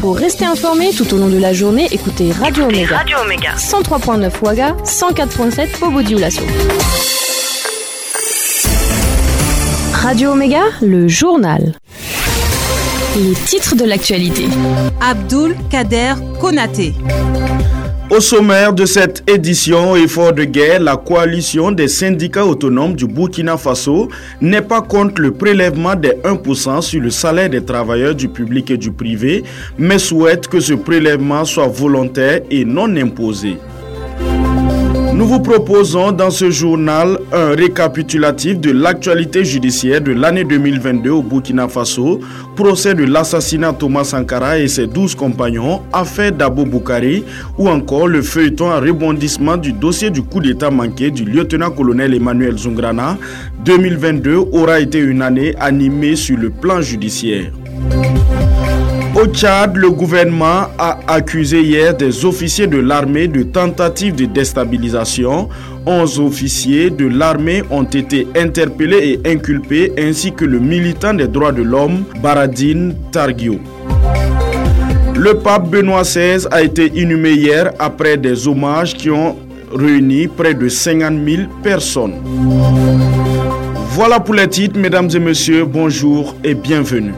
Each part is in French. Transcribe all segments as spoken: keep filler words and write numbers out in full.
Pour rester informé tout au long de la journée, écoutez Radio Omega. Radio Omega. cent trois virgule neuf Ouaga, cent quatre virgule sept Bobo-Dioulasso. Radio Omega, le journal. Les titres de l'actualité. Abdoul Kader Konaté. Au sommaire de cette édition Effort de guerre, la coalition des syndicats autonomes du Burkina Faso n'est pas contre le prélèvement des un pour cent sur le salaire des travailleurs du public et du privé, mais souhaite que ce prélèvement soit volontaire et non imposé. Nous vous proposons dans ce journal un récapitulatif de l'actualité judiciaire de l'année deux mille vingt-deux au Burkina Faso, procès de l'assassinat de Thomas Sankara et ses douze compagnons, affaire d'Abou Boukari, ou encore le feuilleton à rebondissement du dossier du coup d'état manqué du lieutenant-colonel Emmanuel Zungrana. deux mille vingt-deux aura été une année animée sur le plan judiciaire. Au Tchad, le gouvernement a accusé hier des officiers de l'armée de tentatives de déstabilisation. onze officiers de l'armée ont été interpellés et inculpés, ainsi que le militant des droits de l'homme, Baradine Targuio. Le pape Benoît seize a été inhumé hier après des hommages qui ont réuni près de cinquante mille personnes. Voilà pour les titres, mesdames et messieurs, bonjour et bienvenue.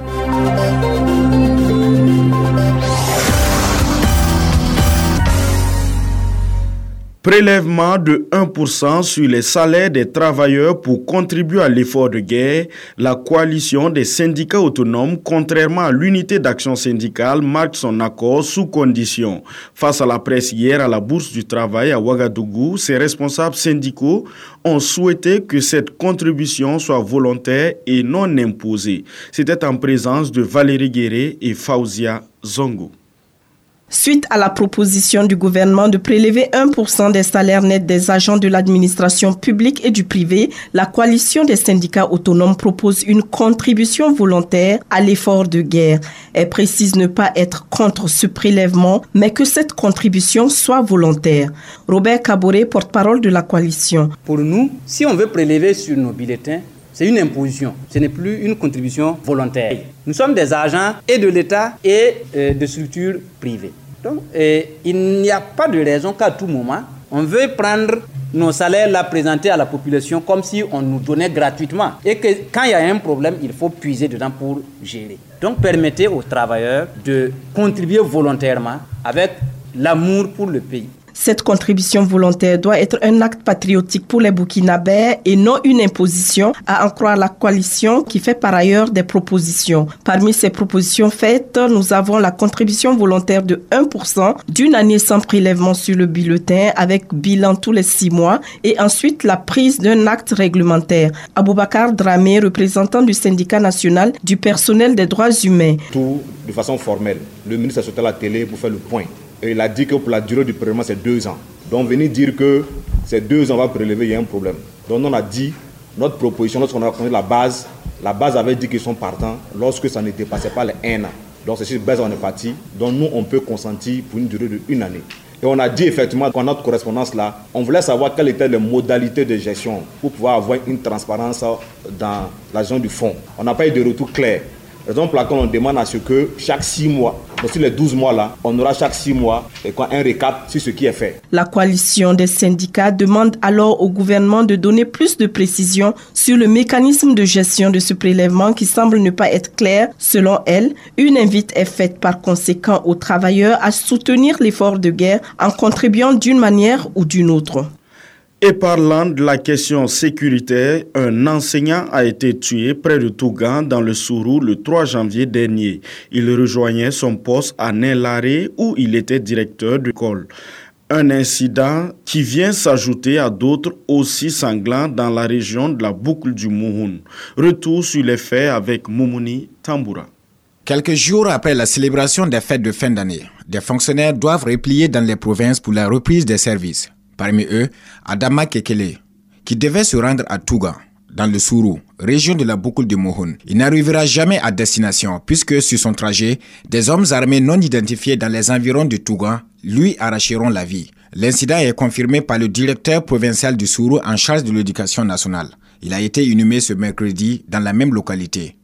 Prélèvement de un pour cent sur les salaires des travailleurs pour contribuer à l'effort de guerre, la coalition des syndicats autonomes, contrairement à l'unité d'action syndicale, marque son accord sous condition. Face à la presse hier à la Bourse du Travail à Ouagadougou, ses responsables syndicaux ont souhaité que cette contribution soit volontaire et non imposée. C'était en présence de Valérie Guéré et Faouzia Zongo. Suite à la proposition du gouvernement de prélever un pour cent des salaires nets des agents de l'administration publique et du privé, la coalition des syndicats autonomes propose une contribution volontaire à l'effort de guerre. Elle précise ne pas être contre ce prélèvement, mais que cette contribution soit volontaire. Robert Kaboré, porte-parole de la coalition. Pour nous, si on veut prélever sur nos bulletins, c'est une imposition, ce n'est plus une contribution volontaire. Nous sommes des agents et de l'État et euh, de structures privées. Donc, et il n'y a pas de raison qu'à tout moment, on veut prendre nos salaires, la présenter à la population comme si on nous donnait gratuitement. Et que quand il y a un problème, il faut puiser dedans pour gérer. Donc, permettez aux travailleurs de contribuer volontairement avec l'amour pour le pays. Cette contribution volontaire doit être un acte patriotique pour les Burkinabés et non une imposition, à en croire la coalition qui fait par ailleurs des propositions. Parmi ces propositions faites, nous avons la contribution volontaire de un pour cent d'une année sans prélèvement sur le bulletin avec bilan tous les six mois et ensuite la prise d'un acte réglementaire. Aboubakar Dramé, représentant du syndicat national du personnel des droits humains. Tout de façon formelle. Le ministre a sauté à la télé pour faire le point. Et il a dit que pour la durée du prélèvement, c'est deux ans. Donc, venir dire que ces deux ans, on va prélever, il y a un problème. Donc, on a dit, notre proposition, lorsqu'on a connu la base, la base avait dit qu'ils sont partants lorsque ça ne dépassait pas les un an. Donc, c'est sur base on est parti. Donc, nous, on peut consentir pour une durée d'une année. Et on a dit effectivement, dans notre correspondance là, on voulait savoir quelles étaient les modalités de gestion pour pouvoir avoir une transparence dans la gestion du fonds. On n'a pas eu de retour clair. Raison pour laquelle on demande à ce que chaque six mois, donc sur les douze mois là, on aura chaque six mois un récap sur ce qui est fait. La coalition des syndicats demande alors au gouvernement de donner plus de précisions sur le mécanisme de gestion de ce prélèvement qui semble ne pas être clair. Selon elle, une invite est faite par conséquent aux travailleurs à soutenir l'effort de guerre en contribuant d'une manière ou d'une autre. Et parlant de la question sécuritaire, un enseignant a été tué près de Tougan dans le Sourou le trois janvier dernier. Il rejoignait son poste à Nélare où il était directeur d'école. Un incident qui vient s'ajouter à d'autres aussi sanglants dans la région de la boucle du Mouhoun. Retour sur les faits avec Moumouni Tamboura. Quelques jours après la célébration des fêtes de fin d'année, des fonctionnaires doivent replier dans les provinces pour la reprise des services. Parmi eux, Adama Kekele, qui devait se rendre à Touga, dans le Sourou, région de la boucle de Mouhoun. Il n'arrivera jamais à destination puisque sur son trajet, des hommes armés non identifiés dans les environs de Touga lui arracheront la vie. L'incident est confirmé par le directeur provincial du Sourou en charge de l'éducation nationale. Il a été inhumé ce mercredi dans la même localité.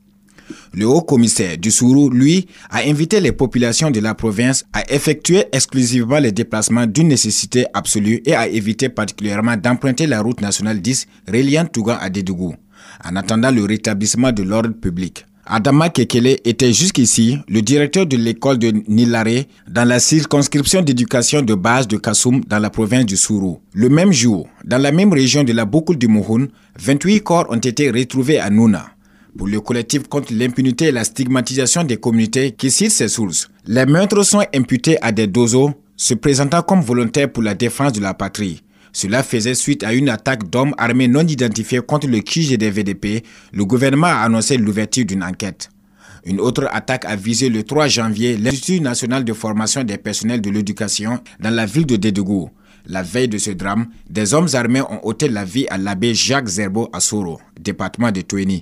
Le haut-commissaire du Sourou, lui, a invité les populations de la province à effectuer exclusivement les déplacements d'une nécessité absolue et à éviter particulièrement d'emprunter la route nationale dix reliant Tougan à Dédougou, en attendant le rétablissement de l'ordre public. Adama Kekele était jusqu'ici le directeur de l'école de Nilare dans la circonscription d'éducation de base de Kassoum dans la province du Sourou. Le même jour, dans la même région de la Boukoul du Mouhoun, vingt-huit corps ont été retrouvés à Nouna. Pour le collectif contre l'impunité et la stigmatisation des communautés qui cite ses sources, les meurtres sont imputés à des dozos se présentant comme volontaires pour la défense de la patrie. Cela faisait suite à une attaque d'hommes armés non identifiés contre le Q G D V D P. Le gouvernement a annoncé l'ouverture d'une enquête. Une autre attaque a visé le trois janvier l'Institut national de formation des personnels de l'éducation dans la ville de Dédougou. La veille de ce drame, des hommes armés ont ôté la vie à l'abbé Jacques Zerbo à Soro, département de Touéni.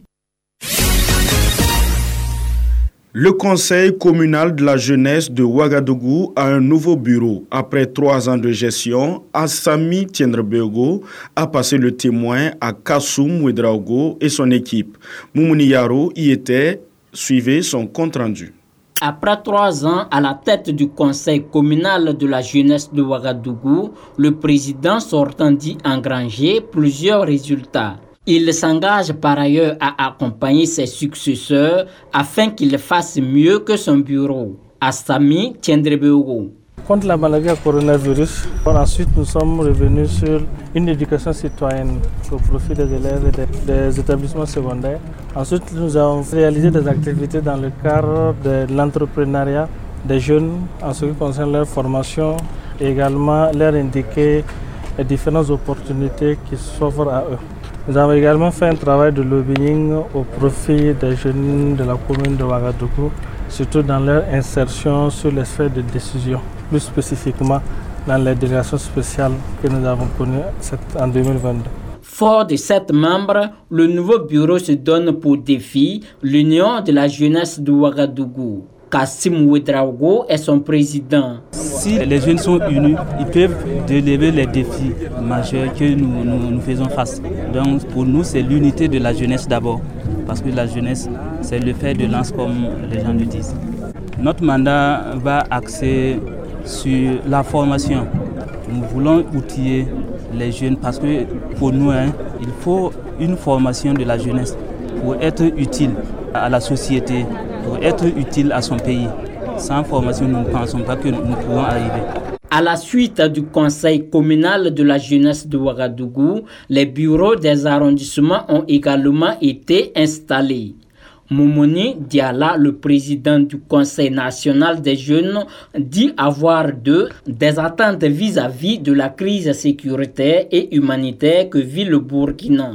Le conseil communal de la jeunesse de Ouagadougou a un nouveau bureau. Après trois ans de gestion, Assami Tiendrebego a passé le témoin à Kassoum Ouedraogo et son équipe. Moumouni Yaro y était, suivez son compte-rendu. Après trois ans à la tête du conseil communal de la jeunesse de Ouagadougou, le président sortant dit engranger plusieurs résultats. Il s'engage par ailleurs à accompagner ses successeurs afin qu'ils fassent mieux que son bureau. Assami Tiendrebego. Contre la maladie à coronavirus, ensuite nous sommes revenus sur une éducation citoyenne au profit des élèves et des, des établissements secondaires. Ensuite, nous avons réalisé des activités dans le cadre de l'entrepreneuriat des jeunes en ce qui concerne leur formation et également leur indiquer les différentes opportunités qui s'offrent à eux. Nous avons également fait un travail de lobbying au profit des jeunes de la commune de Ouagadougou, surtout dans leur insertion sur les sphères de décision, plus spécifiquement dans les délégations spéciales que nous avons connues en deux mille vingt-deux. Fort de sept membres, le nouveau bureau se donne pour défi l'union de la jeunesse de Ouagadougou. Kassim Ouedraogo est son président. Si les jeunes sont unis, ils peuvent relever les défis majeurs que nous, nous, nous faisons face. Donc pour nous, c'est l'unité de la jeunesse d'abord. Parce que la jeunesse, c'est le fer de lance comme les gens le disent. Notre mandat va axer sur la formation. Nous voulons outiller les jeunes parce que pour nous, hein, il faut une formation de la jeunesse pour être utile à la société, pour être utile à son pays. Sans formation, nous ne pensons pas que nous pourrons arriver. À la suite du conseil communal de la jeunesse de Ouagadougou, les bureaux des arrondissements ont également été installés. Moumouni Diala, le président du Conseil national des jeunes, dit avoir d'eux des attentes vis-à-vis de la crise sécuritaire et humanitaire que vit le Burkina.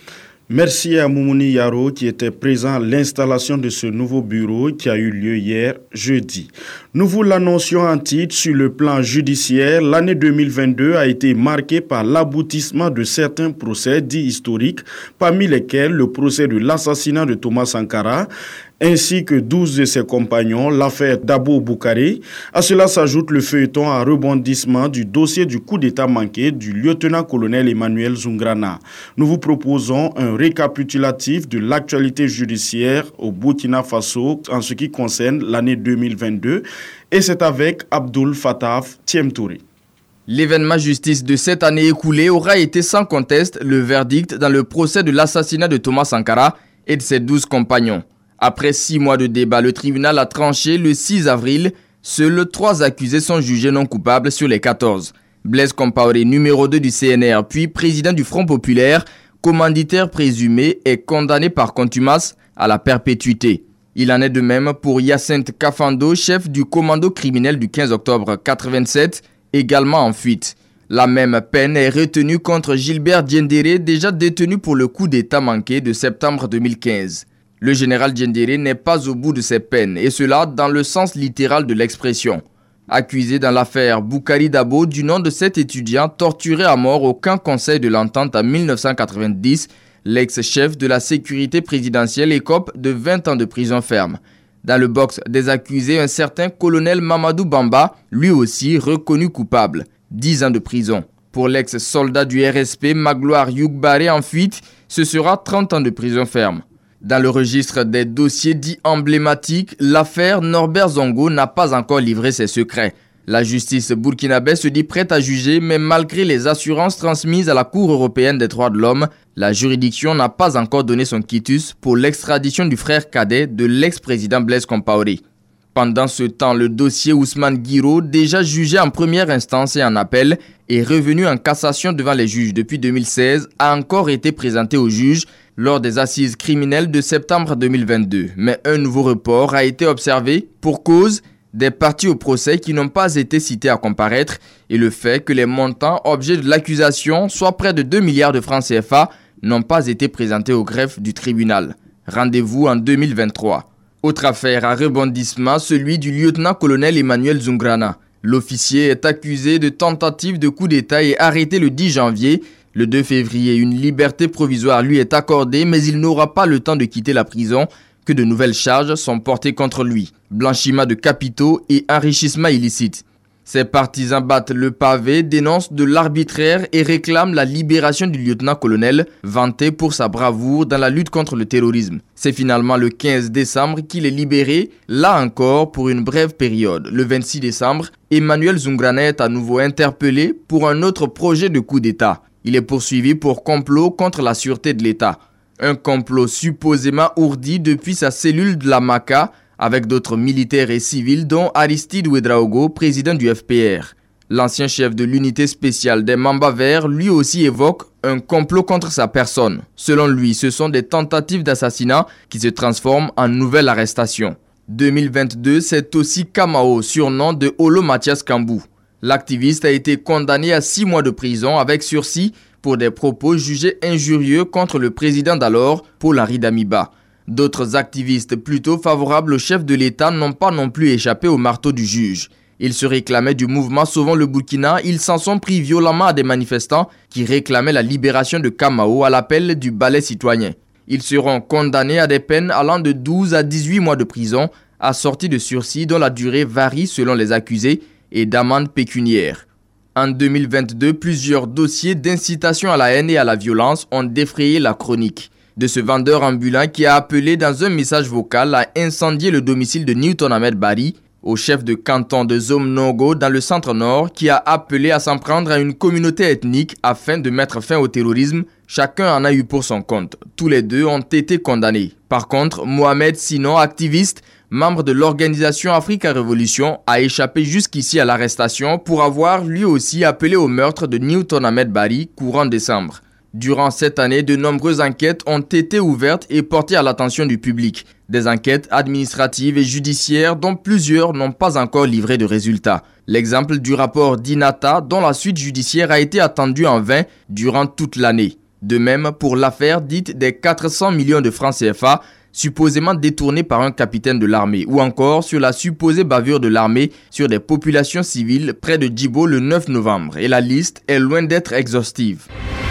Merci à Moumouni Yaro qui était présent à l'installation de ce nouveau bureau qui a eu lieu hier, jeudi. Nous vous l'annoncions en titre sur le plan judiciaire. L'année deux mille vingt-deux a été marquée par l'aboutissement de certains procès dits historiques, parmi lesquels le procès de l'assassinat de Thomas Sankara, ainsi que douze de ses compagnons, l'affaire Dabo Boukari. À cela s'ajoute le feuilleton à rebondissement du dossier du coup d'État manqué du lieutenant-colonel Emmanuel Zungrana. Nous vous proposons un récapitulatif de l'actualité judiciaire au Burkina Faso en ce qui concerne l'année deux mille vingt-deux, et c'est avec Abdul Fattah Thiemtouré. L'événement justice de cette année écoulée aura été sans conteste le verdict dans le procès de l'assassinat de Thomas Sankara et de ses douze compagnons. Après six mois de débat, le tribunal a tranché le six avril. Seuls trois accusés sont jugés non coupables sur les quatorze. Blaise Compaoré, numéro deux du C N R, puis président du Front populaire, commanditaire présumé, est condamné par contumace à la perpétuité. Il en est de même pour Hyacinthe Kafando, chef du commando criminel du quinze octobre quatre-vingt-sept, également en fuite. La même peine est retenue contre Gilbert Diendéré, déjà détenu pour le coup d'État manqué de septembre deux mille quinze. Le général Diendéré n'est pas au bout de ses peines, et cela dans le sens littéral de l'expression. Accusé dans l'affaire Boukari Dabo du nom de cet étudiant torturé à mort au camp conseil de l'entente en mille neuf cent quatre-vingt-dix, l'ex-chef de la sécurité présidentielle écope de vingt ans de prison ferme. Dans le box des accusés, un certain colonel Mamadou Bamba, lui aussi reconnu coupable, dix ans de prison. Pour l'ex-soldat du R S P Magloire Youkbaré en fuite, ce sera trente ans de prison ferme. Dans le registre des dossiers dits emblématiques, l'affaire Norbert Zongo n'a pas encore livré ses secrets. La justice burkinabé se dit prête à juger, mais malgré les assurances transmises à la Cour européenne des droits de l'homme, la juridiction n'a pas encore donné son quitus pour l'extradition du frère cadet de l'ex-président Blaise Compaoré. Pendant ce temps, le dossier Ousmane Guiro, déjà jugé en première instance et en appel, et revenu en cassation devant les juges depuis deux mille seize, a encore été présenté au juge lors des assises criminelles de septembre deux mille vingt-deux. Mais un nouveau report a été observé pour cause des parties au procès qui n'ont pas été cités à comparaître et le fait que les montants objets de l'accusation, soit près de deux milliards de francs C F A, n'ont pas été présentés au greffe du tribunal. Rendez-vous en deux mille vingt-trois. Autre affaire à rebondissement, celui du lieutenant-colonel Emmanuel Zungrana. L'officier est accusé de tentative de coup d'État et arrêté le dix janvier. Le deux février, une liberté provisoire lui est accordée, mais il n'aura pas le temps de quitter la prison que de nouvelles charges sont portées contre lui. Blanchiment de capitaux et enrichissement illicite. Ses partisans battent le pavé, dénoncent de l'arbitraire et réclament la libération du lieutenant-colonel, vanté pour sa bravoure dans la lutte contre le terrorisme. C'est finalement le quinze décembre qu'il est libéré, là encore pour une brève période. Le vingt-six décembre, Emmanuel Zungrana est à nouveau interpellé pour un autre projet de coup d'État. Il est poursuivi pour complot contre la sûreté de l'État. Un complot supposément ourdi depuis sa cellule de la Maca, avec d'autres militaires et civils dont Aristide Ouedraogo, président du F P R. L'ancien chef de l'unité spéciale des Mamba Verts lui aussi évoque un complot contre sa personne. Selon lui, ce sont des tentatives d'assassinat qui se transforment en nouvelles arrestations. deux mille vingt-deux, c'est aussi Kamao, surnom de Olo Mathias Kambou. L'activiste a été condamné à six mois de prison avec sursis pour des propos jugés injurieux contre le président d'alors, Paul-Henri Damiba. D'autres activistes plutôt favorables au chef de l'État n'ont pas non plus échappé au marteau du juge. Ils se réclamaient du mouvement Sauvons le Burkina, ils s'en sont pris violemment à des manifestants qui réclamaient la libération de Kamao à l'appel du ballet citoyen. Ils seront condamnés à des peines allant de douze à dix-huit mois de prison, assorties de sursis dont la durée varie selon les accusés et d'amendes pécuniaires. En deux mille vingt-deux, plusieurs dossiers d'incitation à la haine et à la violence ont défrayé la chronique de ce vendeur ambulant qui a appelé dans un message vocal à incendier le domicile de Newton Ahmed Bari, au chef de canton de Zomnogo dans le centre-nord, qui a appelé à s'en prendre à une communauté ethnique afin de mettre fin au terrorisme. Chacun en a eu pour son compte. Tous les deux ont été condamnés. Par contre, Mohamed Sinon, activiste, membre de l'organisation Africa Révolution, a échappé jusqu'ici à l'arrestation pour avoir lui aussi appelé au meurtre de Newton Ahmed Bari courant décembre. Durant cette année, de nombreuses enquêtes ont été ouvertes et portées à l'attention du public. Des enquêtes administratives et judiciaires dont plusieurs n'ont pas encore livré de résultats. L'exemple du rapport d'Inata dont la suite judiciaire a été attendue en vain durant toute l'année. De même pour l'affaire dite des quatre cents millions de francs C F A supposément détournés par un capitaine de l'armée, ou encore sur la supposée bavure de l'armée sur des populations civiles près de Djibo le neuf novembre. Et la liste est loin d'être exhaustive.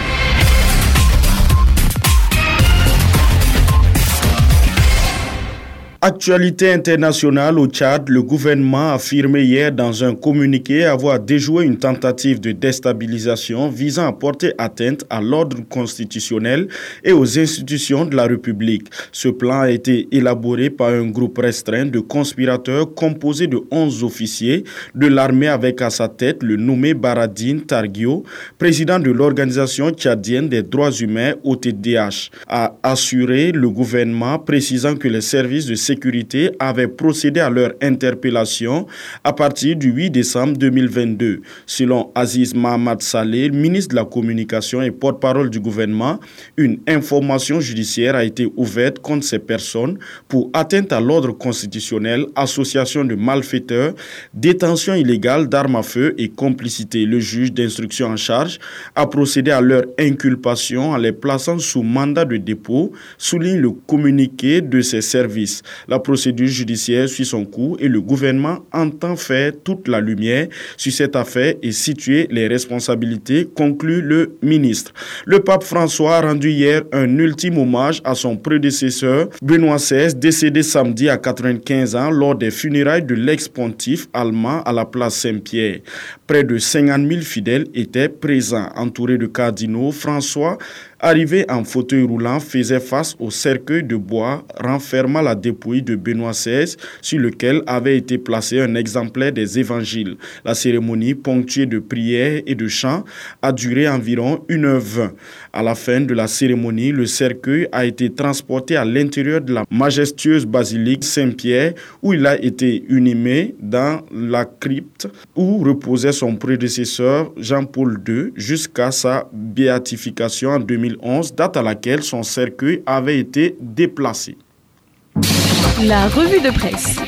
Actualité internationale au Tchad, le gouvernement a affirmé hier dans un communiqué avoir déjoué une tentative de déstabilisation visant à porter atteinte à l'ordre constitutionnel et aux institutions de la République. Ce plan a été élaboré par un groupe restreint de conspirateurs composé de onze officiers de l'armée avec à sa tête le nommé Baradine Targuio, président de l'Organisation tchadienne des droits humains O T D H, a assuré le gouvernement précisant que les services de sécurité avait procédé à leur interpellation à partir du huit décembre deux mille vingt-deux. Selon Aziz Mahamad Saleh, ministre de la Communication et porte-parole du gouvernement, une information judiciaire a été ouverte contre ces personnes pour atteinte à l'ordre constitutionnel, association de malfaiteurs, détention illégale d'armes à feu et complicité. Le juge d'instruction en charge a procédé à leur inculpation en les plaçant sous mandat de dépôt, souligne le communiqué de ces services. La procédure judiciaire suit son cours et le gouvernement entend faire toute la lumière sur cette affaire et situer les responsabilités, conclut le ministre. Le pape François a rendu hier un ultime hommage à son prédécesseur Benoît seize, décédé samedi à quatre-vingt-quinze ans lors des funérailles de l'ex-pontife allemand à la place Saint-Pierre. Près de cinquante mille fidèles étaient présents, entourés de cardinaux. François arrivé en fauteuil roulant, faisait face au cercueil de bois renfermant la dépouille de Benoît seize sur lequel avait été placé un exemplaire des évangiles. La cérémonie, ponctuée de prières et de chants, a duré environ une heure vingt. À la fin de la cérémonie, le cercueil a été transporté à l'intérieur de la majestueuse basilique Saint-Pierre où il a été inhumé dans la crypte où reposait son prédécesseur Jean-Paul deux jusqu'à sa béatification en deux mille onze, date à laquelle son cercueil avait été déplacé. La revue de presse.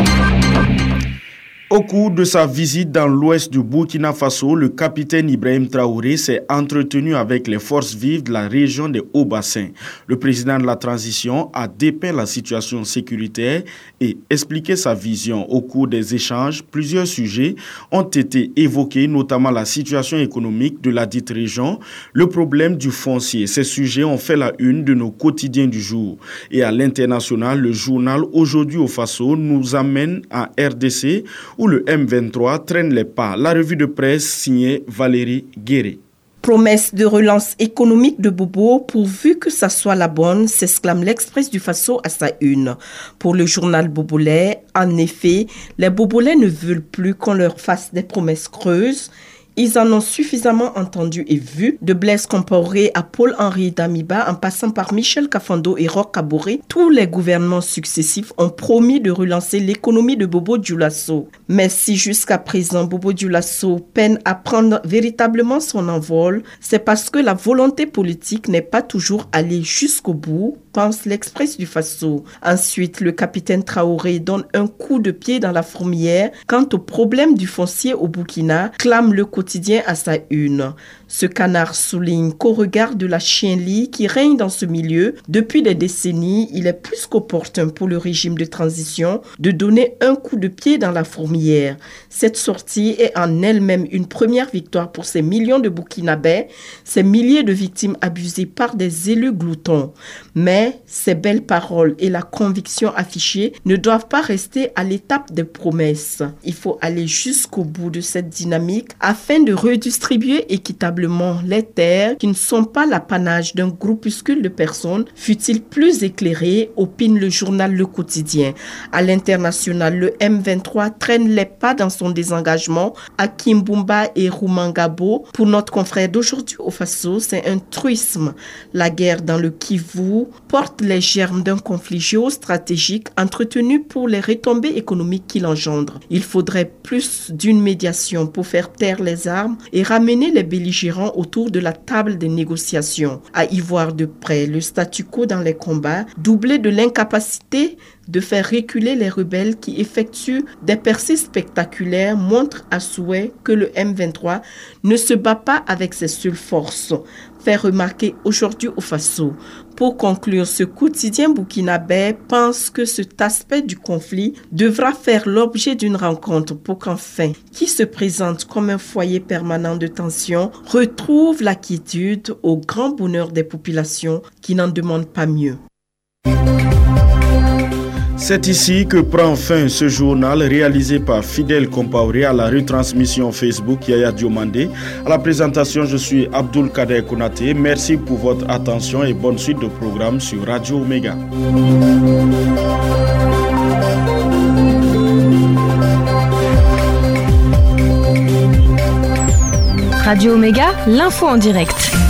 Au cours de sa visite dans l'ouest du Burkina Faso, le capitaine Ibrahim Traoré s'est entretenu avec les forces vives de la région des Hauts-Bassins. Le président de la transition a dépeint la situation sécuritaire et expliqué sa vision. Au cours des échanges, plusieurs sujets ont été évoqués, notamment la situation économique de la dite région, le problème du foncier. Ces sujets ont fait la une de nos quotidiens du jour. Et à l'international, le journal Aujourd'hui au Faso nous amène à R D C, où le M vingt-trois traîne les pas. La revue de presse signée Valérie Guéré. Promesse de relance économique de Bobo pourvu que ça soit la bonne, s'exclame l'Express du Faso à sa une. Pour le journal bobolais, en effet, les bobolais ne veulent plus qu'on leur fasse des promesses creuses. Ils en ont suffisamment entendu et vu, de Blaise Compaoré à Paul-Henri Damiba en passant par Michel Kafando et Roch Kaboré. Tous les gouvernements successifs ont promis de relancer l'économie de Bobo Dioulasso. Mais si jusqu'à présent Bobo Dioulasso peine à prendre véritablement son envol, c'est parce que la volonté politique n'est pas toujours allée jusqu'au bout, pense l'Express du Faso. Ensuite, le capitaine Traoré donne un coup de pied dans la fourmilière quant au problème du foncier au Burkina, clame le quotidien à sa une. Ce canard souligne qu'au regard de la chienlit qui règne dans ce milieu depuis des décennies, il est plus qu'opportun pour le régime de transition de donner un coup de pied dans la fourmilière. Cette sortie est en elle-même une première victoire pour ces millions de Burkinabés, ces milliers de victimes abusées par des élus gloutons. Mais ces belles paroles et la conviction affichée ne doivent pas rester à l'étape des promesses. Il faut aller jusqu'au bout de cette dynamique afin de redistribuer équitablement les terres qui ne sont pas l'apanage d'un groupuscule de personnes, fut-il plus éclairé, opine le journal Le Quotidien. À l'international, le M vingt-trois traîne les pas dans son désengagement à Kimbumba et Rumangabo. Pour notre confrère d'aujourd'hui au Faso, c'est un truisme. La guerre dans le Kivu porte les germes d'un conflit géostratégique entretenu pour les retombées économiques qu'il engendre. Il faudrait plus d'une médiation pour faire taire les armes et ramener les belligérants autour de la table des négociations. À y voir de près le statu quo dans les combats, doublé de l'incapacité de faire reculer les rebelles qui effectuent des percées spectaculaires, montre à souhait que le M vingt-trois ne se bat pas avec ses seules forces. Fait remarquer aujourd'hui au Faso. Pour conclure, ce quotidien burkinabé pense que cet aspect du conflit devra faire l'objet d'une rencontre pour qu'enfin, qui se présente comme un foyer permanent de tension, retrouve la quiétude au grand bonheur des populations qui n'en demandent pas mieux. C'est ici que prend fin ce journal réalisé par Fidèle Compaoré, à la retransmission Facebook Yaya Diomandé. À la présentation, je suis Abdul Kader Konaté. Merci pour votre attention et bonne suite de programme sur Radio Omega. Radio Omega, l'info en direct.